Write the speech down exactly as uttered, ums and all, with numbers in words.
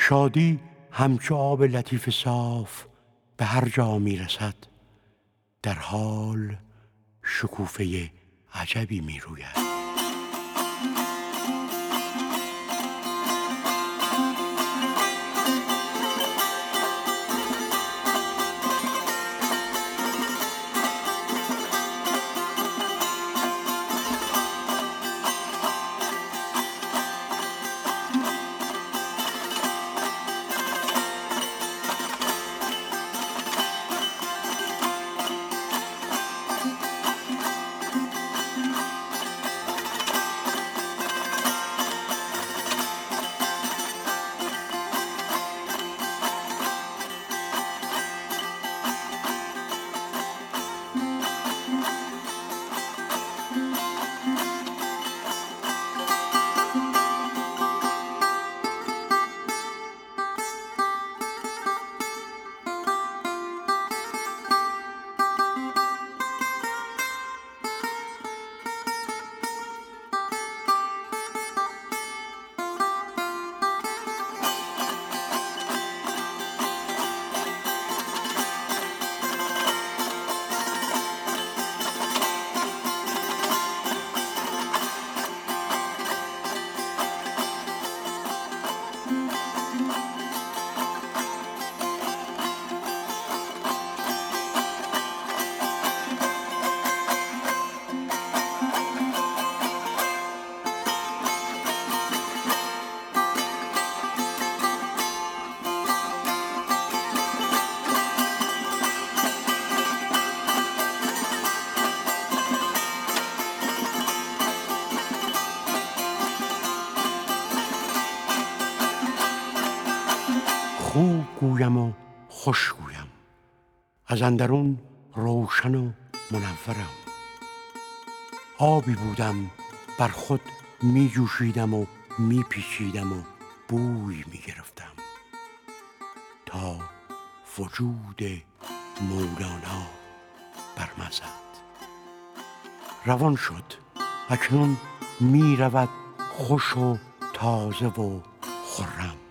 شادی همچو آب لطیف صاف به هر جا می رسد، در حال شکوفه عجبی می روید. خوب گویم و خوش گویم، از اندرون روشن و منورم. آبی بودم بر خود می جوشیدم و می پیچیدم و بوی می گرفتم تا وجود مولانا برمزد. روان شد، اکنون می رود خوش و تازه و خرم.